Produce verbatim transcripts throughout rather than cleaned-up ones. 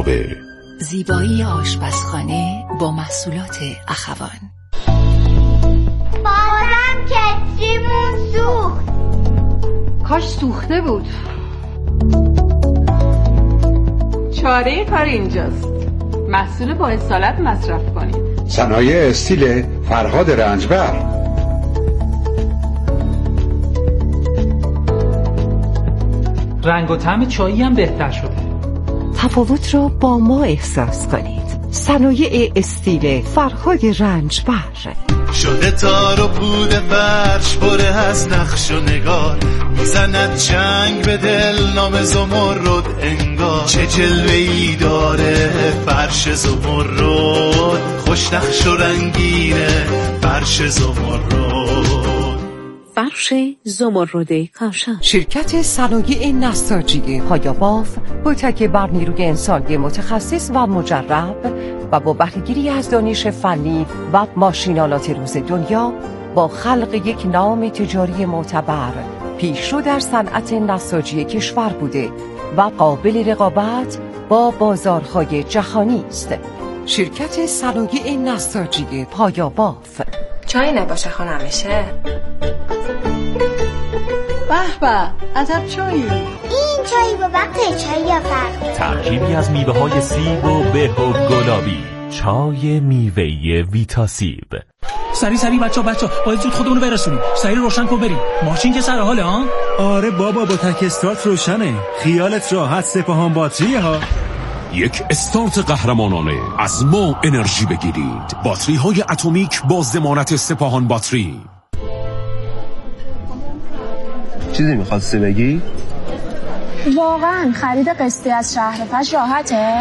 زیبایی آشپزخانه با محصولات اخوان. بازم کتریمون سوخت. کاش سوخته بود. چاره کار اینجاست. محصول با اصالت مصرف کنید. صنایع استیل فرهاد رنجبر. رنگ و طعم چایی هم بهتر شده. تفاوت را با ما احساس کنید. صنایع استیل فرهاد رنجبر. شده تار و پود فرش پره از نقش و نگار، میزند چنگ به دل نام زمرد انگار. چه جلوه‌ای داره فرش زمرد، خوش نقش و رنگینه فرش زمرد. فرش زمرد کاشان. شرکت صنایع نساجی پایاباف با تکیه بر نیروی انسانی متخصص و مجرب و با بهره‌گیری از دانش فنی و ماشینالات روز دنیا با خلق یک نام تجاری معتبر پیشرو در صنعت نساجی کشور بوده و قابل رقابت با بازارهای جهانی است. شرکت صنایع نساجی پایاباف. چای نباشه خانم میشه؟ به به، عجب چایی. این چایی با وقت چایی فرق. ترکیبی از میوه های سیب و به و گلابی. چای میوه‌ای ویتا سیب. سری سری بچه بچه باید زود خودمونو برسونیم. سری روشن کن بریم. ماشین که سر حاله ها؟ آره بابا با تک استارت روشنه. خیالت راحت، سپاهان باتریه ها. یک استارت قهرمانانه از ما انرژی بگیرید. باتری های اتمیک با ضمانت سپاهان باتری. چیزی میخواستی بگی؟ واقعا خرید قسطی از شهرفش راحته؟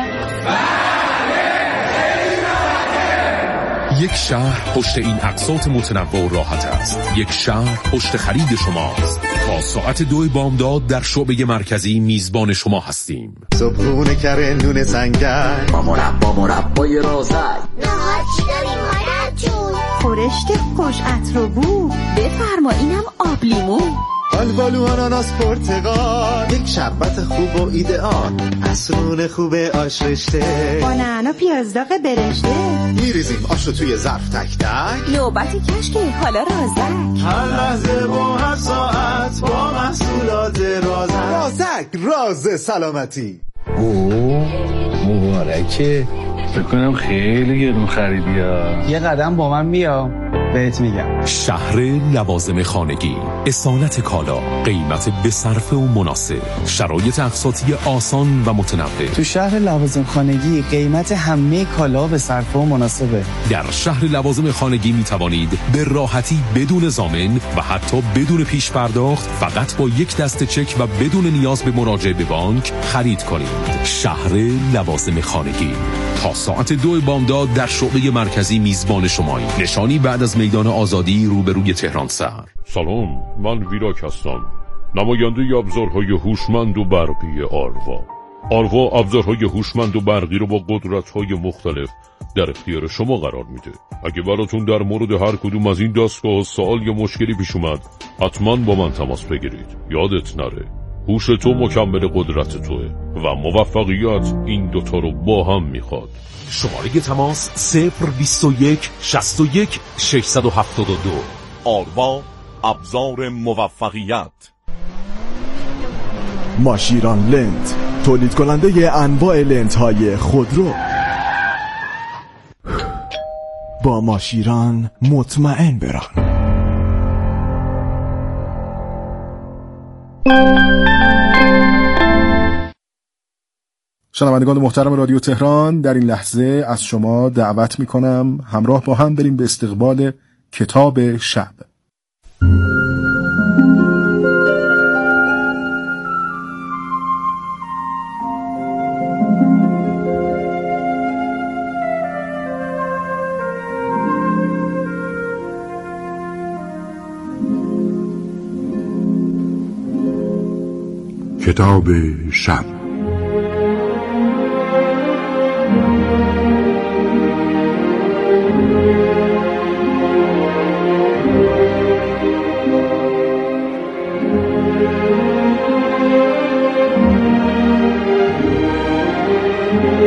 یک شهر پشت این اقساط متنوع و راحت است. یک شهر پشت خرید شماست. تا ساعت دو بامداد در شعبه مرکزی میزبان شما هستیم. صبحونه کره نون سنگک با مربا مربای رازک. نهار چی داریم مادر جون؟ خورشت خوش عطر و بو. بفرما اینم آب لیمو. آلبالو آناناس پرتقال. یک شربت خوب و ایدئال. عصرون خوب آش رشته. با نعنا پیازداغ برشته. میریزیم آش رو توی ظرف تک تک. نوبتی کشکی حالا رازک. هر لحظه و هر ساعت با محصولات رازک. رازک راز سلامتی. اوه مبارکه. فکر کنم خیلی گرون خریدی ها. یه قدم با من بیا بهت میگم. شهر لوازم خانگی، اصالت کالا، قیمت به صرفه و مناسب، شرایط اقساطی آسان و متنوع. تو شهر لوازم خانگی قیمت همه کالا به صرفه و مناسبه. در شهر لوازم خانگی می توانید به راحتی بدون ضامن و حتی بدون پیش پرداخت فقط با یک دسته چک و بدون نیاز به مراجعه به بانک خرید کنید. شهر لوازم خانگی تا ساعت دو بامداد در شعبه مرکزی میزبان شماییم. نشانی بعد از میدان آزادی روبروی تهران سر. سلام، من ویراک هستم، نماینده ابزارهای هوشمند و برقی آروا. آروا ابزارهای هوشمند و برقی رو با قدرت‌های مختلف در اختیار شما قرار میده. اگه براتون در مورد هر کدوم از این دستگاه سوال یا مشکلی پیش اومد، حتما با من تماس بگیرید. یادت نره هوش تو مکمل قدرت توه و موفقیت این دوتا رو با هم میخواد. شماره تماس صفر بیست و یک شصت و یک ششصد و هفتاد و دو. آروا ابزار موفقیت. ماشیران لند، تولید کننده انواع لندهای خودرو. با ماشیران مطمئن بران. شنوندگان محترم رادیو تهران، در این لحظه از شما دعوت میکنم همراه با هم بریم به استقبال کتاب شب. کتاب شب.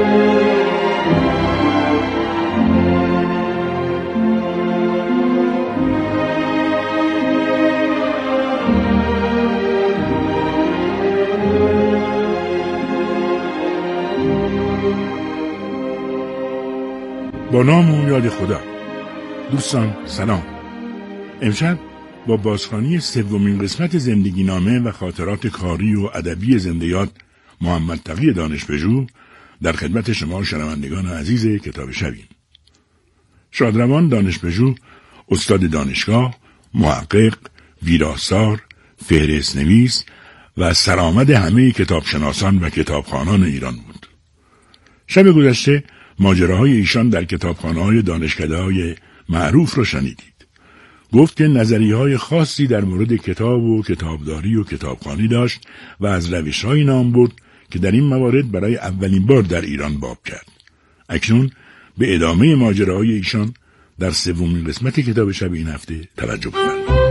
با نام و یاد خدا. دوستان سلام. امشب با بازخوانی سومین قسمت زندگی نامه و خاطرات کاری و ادبی زنده یاد محمد تقی دانشپژوه در خدمت شما شنوندگان عزیز کتاب شبیم. شادروان دانشپژوه استاد دانشگاه، محقق، ویراستار، فهرست نویس و سرآمد همه کتابشناسان و کتابخوانان ایران بود. شب گذشته ماجراهای ایشان در کتابخانه‌های دانشکده‌های معروف را شنیدید. گفت که نظریه‌های خاصی در مورد کتاب و کتابداری و کتابخوانی داشت و از روش‌هایی نام برد که در این موارد برای اولین بار در ایران باب کرد. اکنون به ادامه ماجراهای ایشان در سومین قسمت کتاب شب این هفته توجه بفرمایید.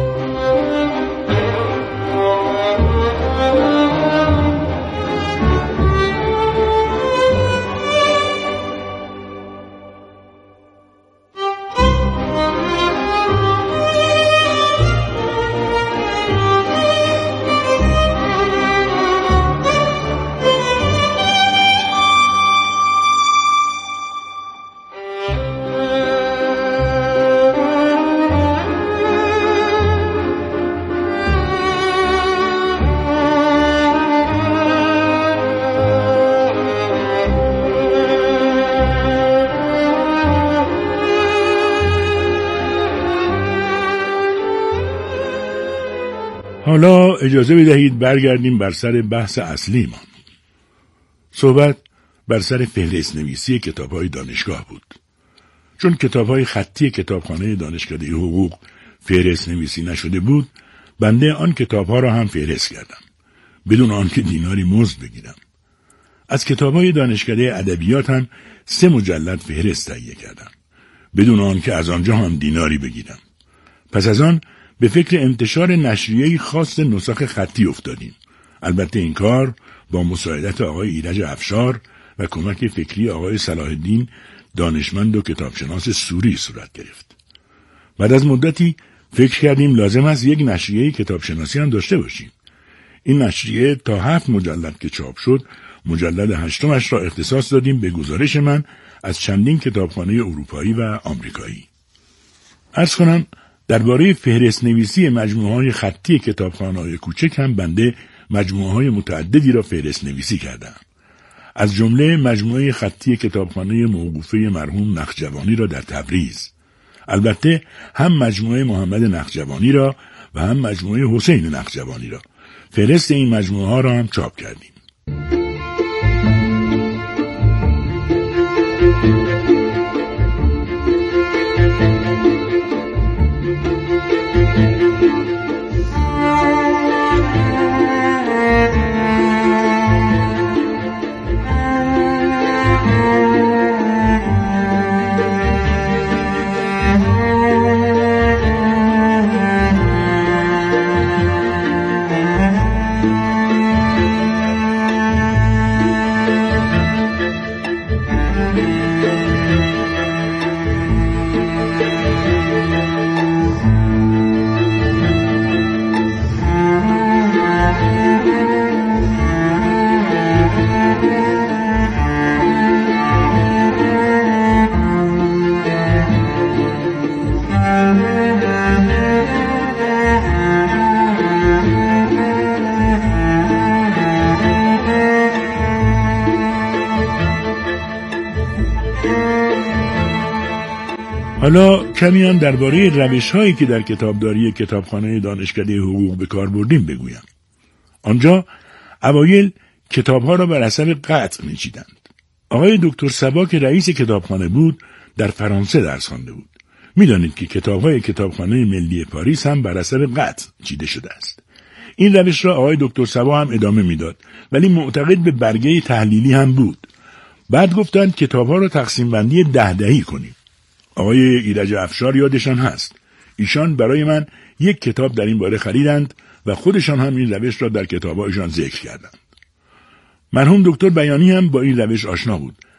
حالا اجازه بدهید برگردیم بر سر بحث اصلی ما. صحبت بر سر فهرست نویسی کتاب‌های دانشگاه بود. چون کتاب‌های خطی کتابخانه دانشکده حقوق فهرست نویسی نشده بود، بنده آن کتاب‌ها را هم فهرست کردم، بدون آنکه دیناری مزد بگیرم. از کتاب‌های دانشکده ادبیات هم سه مجلد فهرست تهیه کردم، بدون آنکه از آنجا هم دیناری بگیرم. پس از آن به فکر انتشار نشریه‌ای خاص نسخ خطی افتادیم. البته این کار با مساعدت آقای ایرج افشار و کمک فکری آقای صلاح الدین دانشمند و کتابشناس سوری صورت گرفت. بعد از مدتی فکر کردیم لازم است یک نشریه کتابشناسی هم داشته باشیم. این نشریه تا هفت مجلد که چاپ شد، مجلد هشتمش را اختصاص دادیم به گزارش من از چندین کتابخانه اروپایی و آمریکایی. عرض کنم درباره فهرست نویسی مجموعه‌های خطی کتابخانه‌های کوچک هم بنده مجموعه‌های متعددی را فهرست نویسی کردم. از جمله مجموعه خطی کتابخانه موقوفه مرحوم نخجوانی را در تبریز. البته هم مجموعه محمد نخجوانی را و هم مجموعه حسین نخجوانی را. فهرست این مجموعه‌ها را هم چاپ کردیم. حالا کمی هم درباره روش‌هایی که در کتابداری کتابخانه دانشکده حقوق به کار بردیم بگویم. آنجا اوایل کتاب‌ها را بر حسب قطع می‌چیدند. آقای دکتر صبا که رئیس کتابخانه بود در فرانسه درس خوانده بود. می‌دانید که کتاب‌های کتابخانه ملی پاریس هم بر حسب قطع چیده شده است. این روش را آقای دکتر صبا هم ادامه میداد، ولی معتقد به برگه تحلیلی هم بود. بعد گفتند کتاب‌ها را تقسیم بندی ده دهی کنیم. آقای ایرج افشار یادشان هست. ایشان برای من یک کتاب در این باره خریدند و خودشان هم این روش را در کتاب‌هایشان ذکر کردند. مرحوم دکتر بیانی هم با این روش آشنا بود.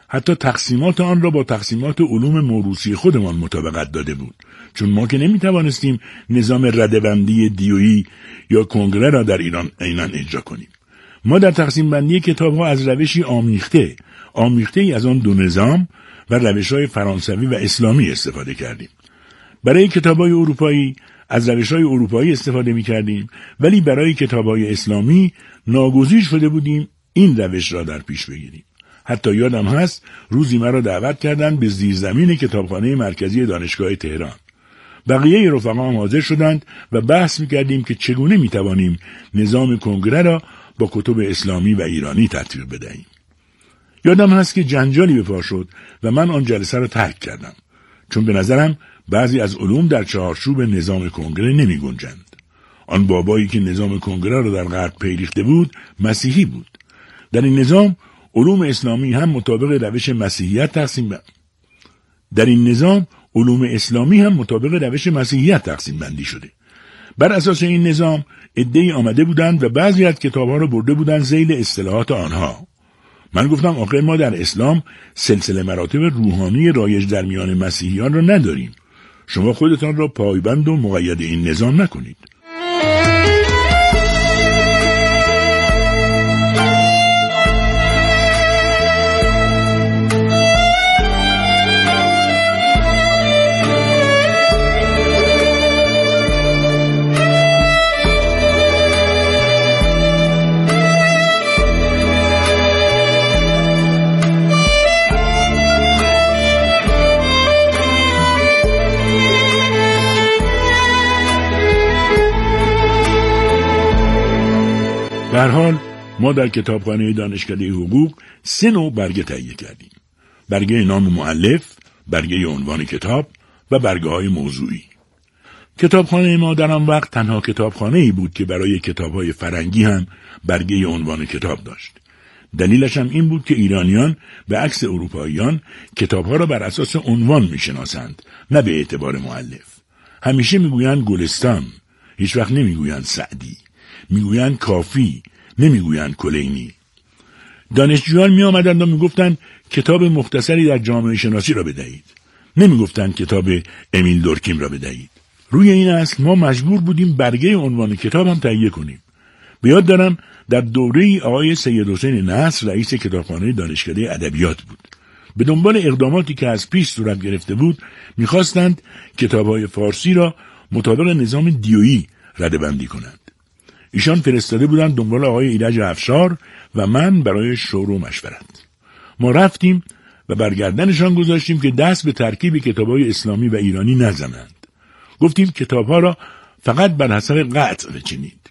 حتی تقسیمات آن را با تقسیمات علوم موروثی خودمان مطابقت داده بود، چون ما که نمیتوانستیم نظام رده‌بندی دیویی یا کنگره را در ایران عیناً اجرا کنیم. ما در تقسیم بندی کتاب ها از روشی آمیخته آمیخته ای از آن دو نظام و روش های فرانسوی و اسلامی استفاده کردیم. برای کتاب های اروپایی از روش های اروپایی استفاده می کردیم، ولی برای کتاب های اسلامی ناگزیر شده بودیم این روش را در پیش بگیریم. حتی یادم هست روزی مرا دعوت کردند به زیرزمین کتابخانه مرکزی دانشگاه تهران. بقیه رفقا هم حاضر شدند و بحث می‌کردیم که چگونه می‌توانیم نظام کنگره را با کتب اسلامی و ایرانی تطبیق بدهیم. یادم هست که جنجالی به پا شد و من آن جلسه را ترک کردم، چون به نظرم بعضی از علوم در چهارچوب نظام کنگره نمی‌گنجند. آن بابایی که نظام کنگره را در غرب پیریخته بود مسیحی بود. در این نظام علوم اسلامی هم مطابق روش مسیحیت تقسیم ب... در این نظام علوم اسلامی هم مطابق روش مسیحیت تقسیم بندی شده. بر اساس این نظام عده‌ای آمده بودند و بعضی از کتاب‌ها را برده بودند ذیل اصطلاحات آنها. من گفتم آخر ما در اسلام سلسله مراتب روحانی رایج در میان مسیحیان را نداریم. شما خودتان را پایبند و مقید این نظام نکنید. به هر حال ما در کتابخانه دانشکده حقوق سه نوع برگه تهیه کردیم: برگه نام مؤلف، برگه عنوان کتاب و برگه های موضوعی. کتابخانه ما در آن وقت تنها کتابخانه ای بود که برای کتاب های فرنگی هم برگه عنوان کتاب داشت. دلیلش هم این بود که ایرانیان به عکس اروپاییان کتاب ها را بر اساس عنوان می شناسند، نه به اعتبار مؤلف. همیشه می گویند گلستان، هیچ وقت نمی گویند سعدی. میگویند کافی، نمیگویند کلینی. دانشجویان می آمدند و می گفتند کتاب مختصری در جامعه شناسی را بدهید. نمی گفتند کتاب امیل دورکیم را بدهید. روی این اصل ما مجبور بودیم برگه عنوان کتاب هم تهیه کنیم. به یاد دارم در دوره آقای سید حسین نصر رئیس کتابخانه دانشکده ادبیات بود. به دنبال اقداماتی که از پیش صورت گرفته بود می‌خواستند کتاب‌های فارسی را مطابق نظام دیویی رده‌بندی کنند. ایشان فرستاده بودند دنبال آقای ایرج افشار و من برای شور و مشورت. ما رفتیم و برگردنشان گذاشتیم که دست به ترکیب کتاب‌های اسلامی و ایرانی نزنند. گفتیم کتاب‌ها را فقط بر حسب قطع بچینید.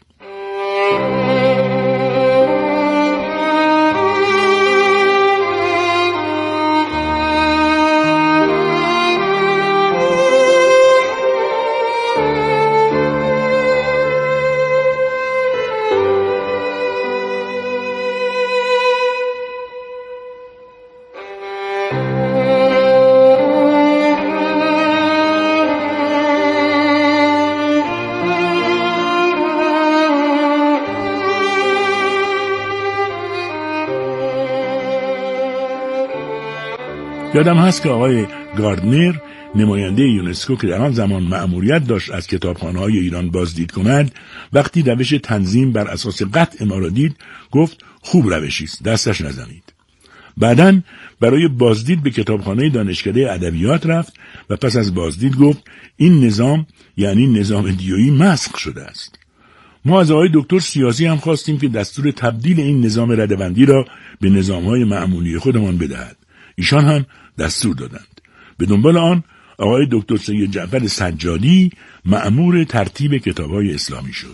یادم هست که آقای گاردنر نماینده یونسکو که در آن زمان مأموریت داشت از کتابخانه‌های ایران بازدید کند، وقتی روش تنظیم بر اساس قطع ما را دید گفت خوب روشی است، دستش نزنید. بعداً برای بازدید به کتابخانه دانشکده ادبیات رفت و پس از بازدید گفت این نظام یعنی نظام دیویی مسخ شده است. ما از آقای دکتر سیاسی هم خواستیم که دستور تبدیل این نظام رده‌بندی را به نظام‌های معمولی خودمان بدهد. ایشان هم دستور دادند. به دنبال آن آقای دکتر سید جعفر سجادی مأمور ترتیب کتاب‌های اسلامی شد.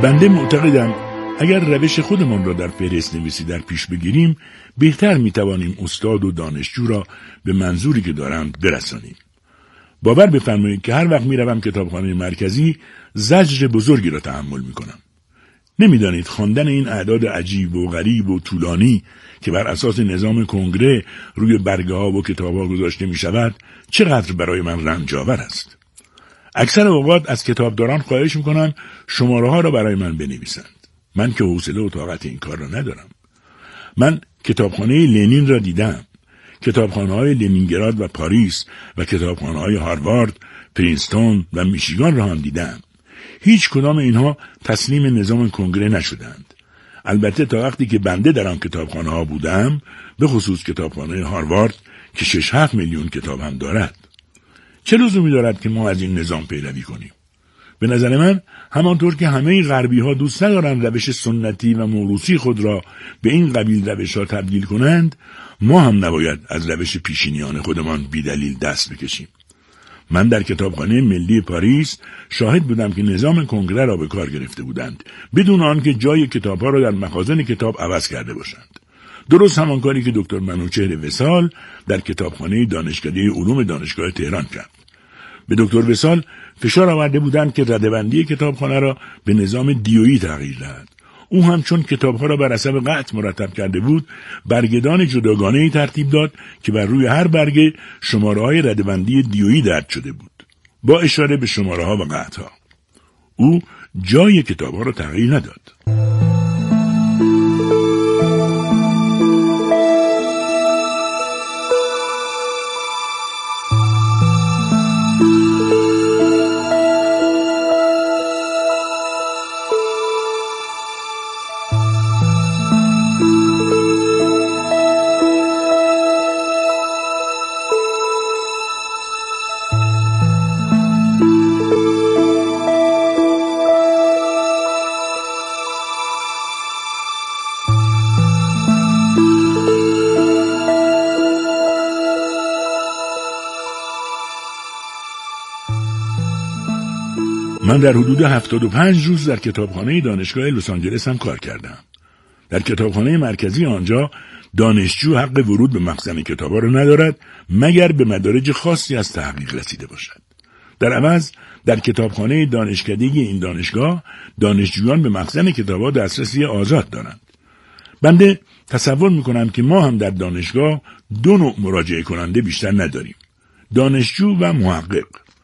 بنده معتقدم اگر روش خودمان را در فهرست نویسی در پیش بگیریم بهتر میتوانیم استاد و دانشجو را به منظوری که دارند برسانیم. باور بفرمایید که هر وقت میروم کتابخانه مرکزی زجر بزرگی را تحمل میکنم. نمیدانید خواندن این اعداد عجیب و غریب و طولانی که بر اساس نظام کنگره روی برگه ها و کتاب ها گذاشته می شود چقدر برای من رنجاور است. اکثر اوقات از کتابداران خواهش میکنم شماره ها را برای من بنویسند. من که حوصله و طاقت این کار را ندارم. من کتابخانه لنین را دیدم. کتابخانه های لنینگراد و پاریس و کتابخانه های هاروارد، پرینستون و میشیگان را هم دیدم. هیچ کدام اینها تسلیم نظام کنگره نشدند. البته تا وقتی که بنده در آن کتابخانه ها بودم، به خصوص کتابخانه هاروارد که شش هفت میلیون کتاب هم دارد. چه لزومی دارد که ما از این نظام پیروی کنیم؟ به نظر من همانطور که همه غربی ها دوست ندارند روش سنتی و موروثی خود را به این قبیل روش ها تبدیل کنند، ما هم نباید از روش پیشینیان خودمان بیدلیل دست بکشیم. من در کتابخانه ملی پاریس شاهد بودم که نظام کنگره را به کار گرفته بودند بدون آنکه جای کتابها را در مخازن کتاب عوض کرده باشند. درست همان کاری که دکتر منوچهر وصال در کتابخانه دانشکده علوم دانشگاه تهران کرد. به دکتر وصال فشار آورده بودند که رده‌بندی کتابخانه را به نظام دیویی تغییر دهد. او هم چون کتابها را بر حسب قطع مرتب کرده بود، برگه‌دان جداگانه‌ای ترتیب داد که بر روی هر برگه شماره‌های رده‌بندی دیویی درج شده بود، با اشاره به شماره‌ها و قطع‌ها. او جای کتابها را تغییر نداد. من در حدود هفتاد و پنج روز در کتابخانه دانشگاه لس آنجلس هم کار کردم. در کتابخانه مرکزی آنجا دانشجو حق ورود به مخزن کتابا را ندارد مگر به مدارج خاصی از تحقیق رسیده باشد. در عوض در کتابخانه دانشکدگی این دانشگاه دانشجویان به مخزن کتابا دسترسی آزاد دارند. بنده تصور میکنم که ما هم در دانشگاه دو نوع مراجعه کننده بیشتر نداریم: دانشجو و محقق.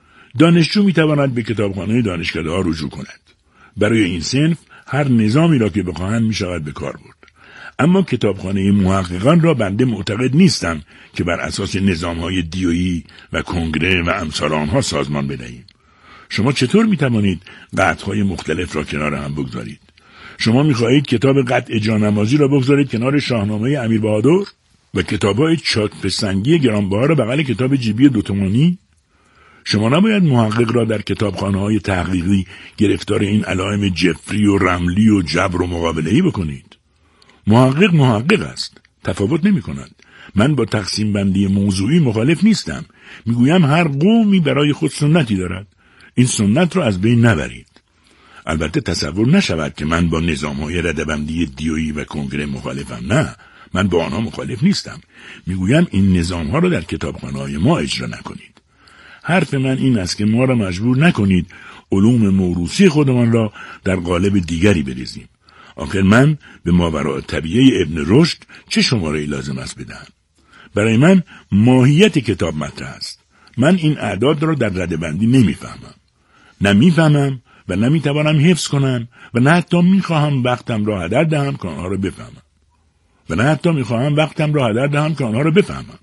دانشجو میتواند به کتابخانه دانشکده ها رجوع کند. برای این صنف هر نظامی را که بخواهند میشود به کار برد. اما کتابخانه محققان را بنده معتقد نیستم که بر اساس نظام‌های دیویی و کنگره و امثال آنها سازمان بدهیم. شما چطور میتوانید قطعهای مختلف را کنار هم بگذارید؟ شما میخواهید کتاب قطع جانمازی را بگذارید کنار شاهنامه امیر بهادر و کتاب‌های چاپ سنگی گرانبها را بغل کتاب جیبی دوتومانی؟ شما نباید محقق را در کتابخانه‌های تحقیقی گرفتار این علائم جفری و رملی و جبر و مقابله‌ای بکنید. محقق محقق است، تفاوت نمی کند. من با تقسیم بندی موضوعی مخالف نیستم. میگویم هر قومی برای خود سنتی دارد. این سنت را از بین نبرید. البته تصور نشود که من با نظام‌های رده‌بندی دیویی و کنگره مخالفم. نه، من با آنها مخالف نیستم. میگویم این نظام‌ها را در کتابخانه‌های ما اجرا نکنید. حرف من این است که ما را مجبور نکنید علوم موروثی خودمان را در قالب دیگری بریزیم. آخر من به ماوراء طبیعه ابن رشد چه شماره‌ای لازم است بدهم؟ برای من ماهیت کتاب مطرح است. من این اعداد را در رده‌بندی نمیفهمم. نه میفهمم و نه میتوانم حفظ کنم و نه حتی میخواهم وقتم را هدر دهم که آنها را بفهمم. و نه حتی میخواهم وقتم را هدر دهم که آنها را بفهمم.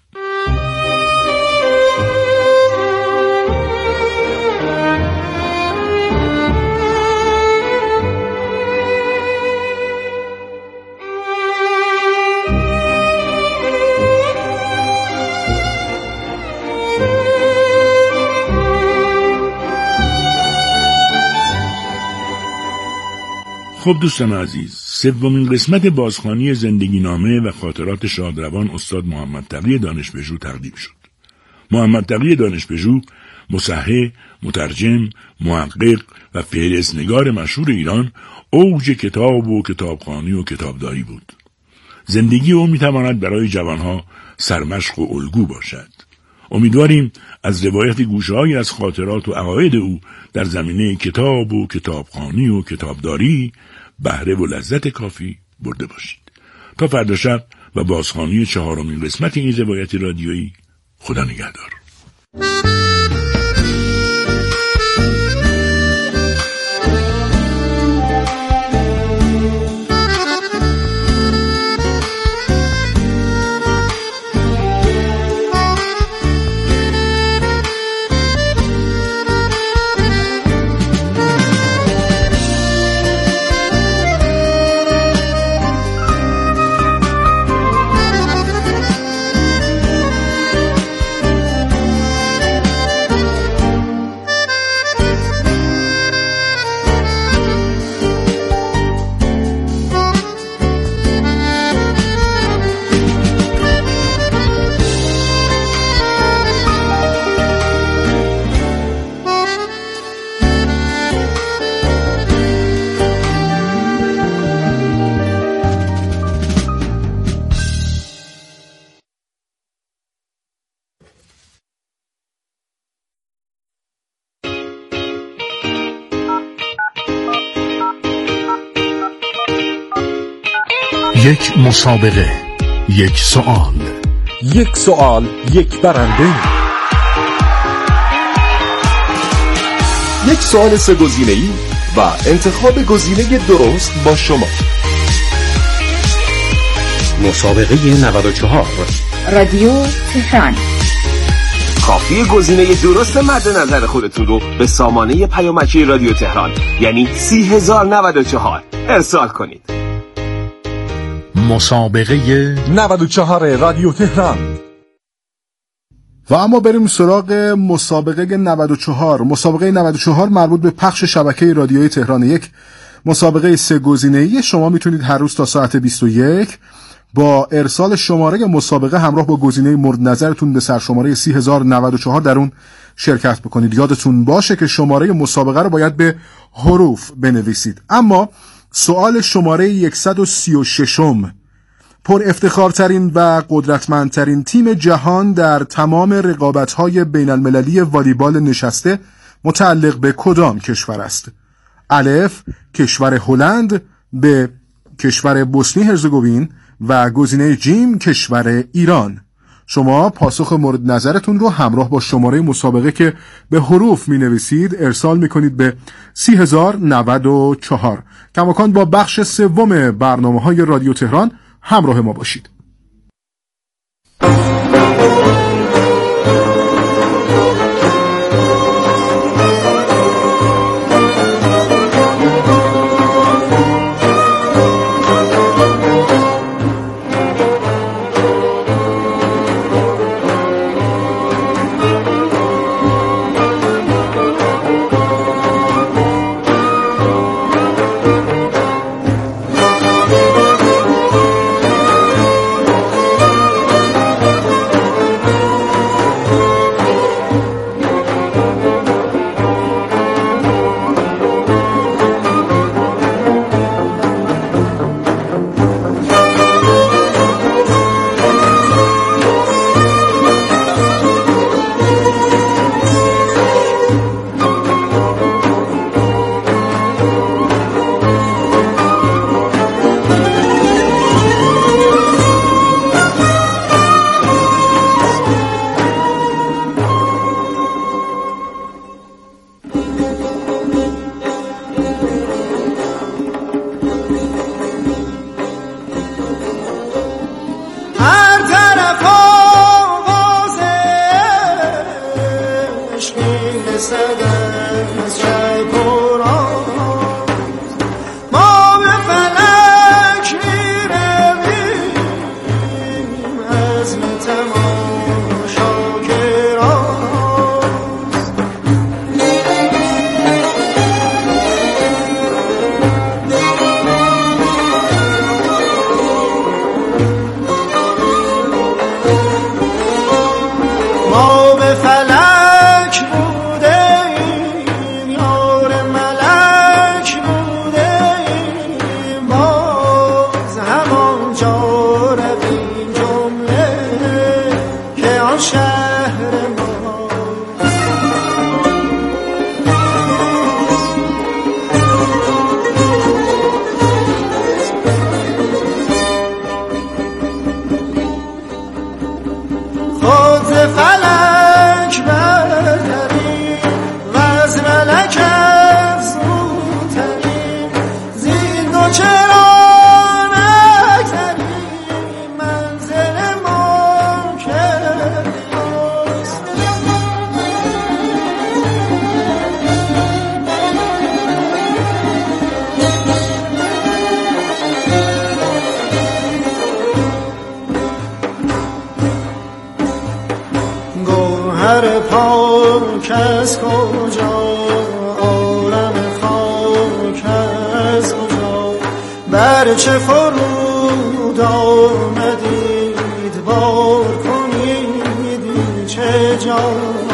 خب دوستان عزیز، سومین قسمت بازخوانی زندگی نامه و خاطرات شادروان استاد محمد تقی دانشپژوه تقدیم شد. محمد تقی دانشپژوه مصحح، مترجم، محقق و فهرستنگار مشهور ایران، اوج کتاب و کتابخوانی و کتابداری بود. زندگی او میتواند برای جوانها سرمشق و الگو باشد. امیدواریم از روایت گوشه‌هایی از خاطرات و عقاید او در زمینه کتاب و کتابخوانی و کتابداری بهره و لذت کافی برده باشید. تا فردا شب و بازخوانی چهارمین قسمت این روایت رادیویی، خدا نگهدار. یک مسابقه، یک سوال، یک سوال، یک برنده. یک سوال سه گزینه‌ای و انتخاب گزینه درست با شما. مسابقه نود و چهار رادیو تهران. کافیه گزینه درست مد نظر خودتون رو به سامانه پیامکی رادیو تهران یعنی سی هزار و نود و چهار ارسال کنید. مسابقه نود و چهار رادیو تهران. و اما بریم سراغ مسابقه نود و چهار. مسابقه نود و چهار مربوط به پخش شبکه رادیویی تهران یک. مسابقه سه گزینه‌ای. شما میتونید هر روز تا ساعت بیست و یک با ارسال شماره مسابقه همراه با گزینه مورد نظرتون به سرشماره سی هزار و نود و چهار در اون شرکت بکنید. یادتون باشه که شماره مسابقه رو باید به حروف بنویسید. اما سوال شماره صد و سی و شش پر افتخارترین و قدرتمندترین تیم جهان در تمام رقابت‌های بین المللی والیبال نشسته متعلق به کدام کشور است؟ الف کشور هلند، ب کشور بوسنی هرزگوین و گزینه جیم کشور ایران. شما پاسخ مورد نظرتون رو همراه با شماره مسابقه که به حروف می نویسید ارسال می کنید به سی هزار و نود و چهار. کماکان با بخش سوم برنامه های رادیو تهران همراه ما باشید. ما به فلک پاک از کجا، عالم خاک از کجا، بر چه فرود آمدید بار کنید چه جا.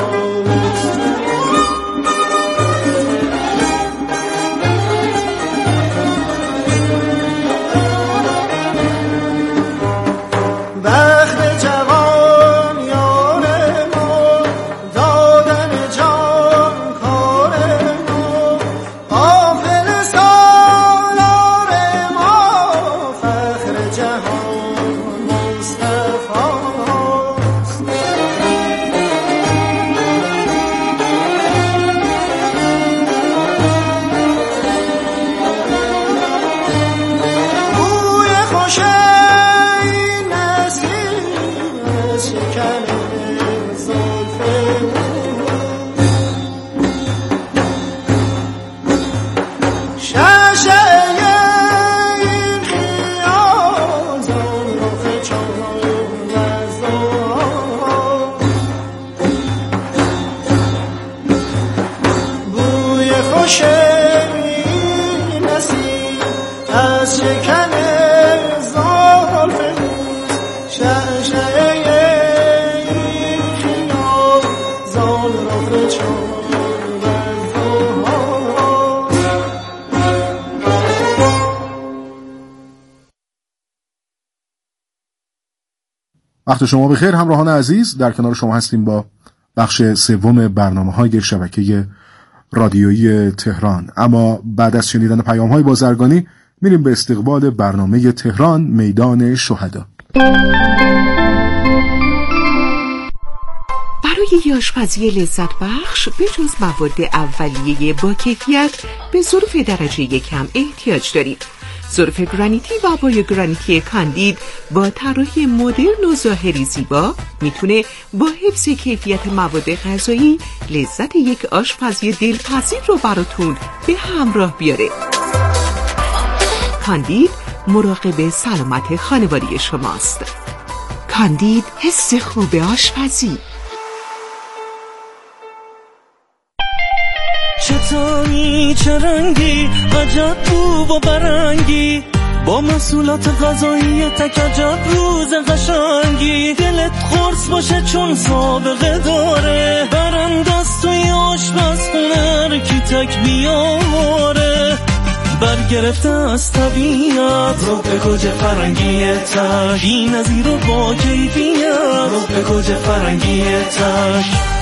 وقت شما بخیر همراهان عزیز، در کنار شما هستیم با بخش سوم برنامه‌های شبکه رادیویی تهران. اما بعد از شنیدن پیام‌های بازرگانی میریم به استقبال برنامه تهران میدان شهدا. برای آشپزی لذت بخش به جز مواد اولیه با کیفیت به ظروف درجه یکم احتیاج داریم. ظروف گرانیتی و بای گرانیتی کاندید با طراحی مدرن و ظاهری زیبا میتونه با حفظ کیفیت مواد غذایی لذت یک آشپزی دلپذیر رو براتون به همراه بیاره. کاندید مراقب سلامت خانواده شماست. کاندید، حس خوب آشپزی. چطوری چه رنگی عجب بو و برنگی با محصولات غذایی تک عجب روز قشنگی دلت خورس باشه چون سابقه داره برندست توی آشپزخونه کی تک بیاره برگرفته از طبیعت رو به گوجه فرنگی تک بی نظیر و با کیفیت رو به گوجه فرنگی تک.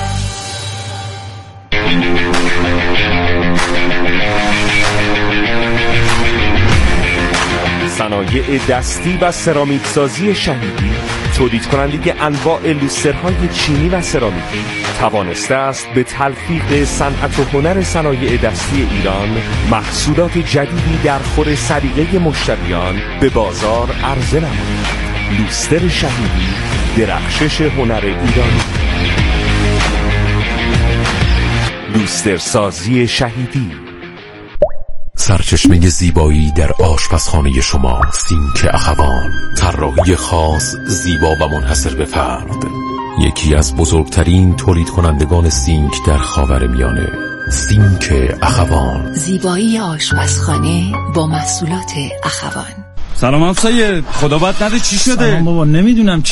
صنایع دستی و سرامیک سازی شهیدی، تولید کننده انواع لوسترهای چینی و سرامیکی، توانسته است به تلفیق صنعت و هنر صنایع دستی ایران محصولات جدیدی در خور سلیقه مشتریان به بازار عرضه نماید. لوستر شهیدی، درخشش هنر ایرانی. لوستر سازی شهیدی. سرچشمه زیبایی در آشپزخانه شما، سینک اخوان، طراحی خاص، زیبا و منحصر به فرد. یکی از بزرگترین تولید کنندگان سینک در خاورمیانه، سینک اخوان. زیبایی آشپزخانه با محصولات اخوان. سلام همسایه، خدا بد نده چی شده؟ سلام بابا، نمیدونم چی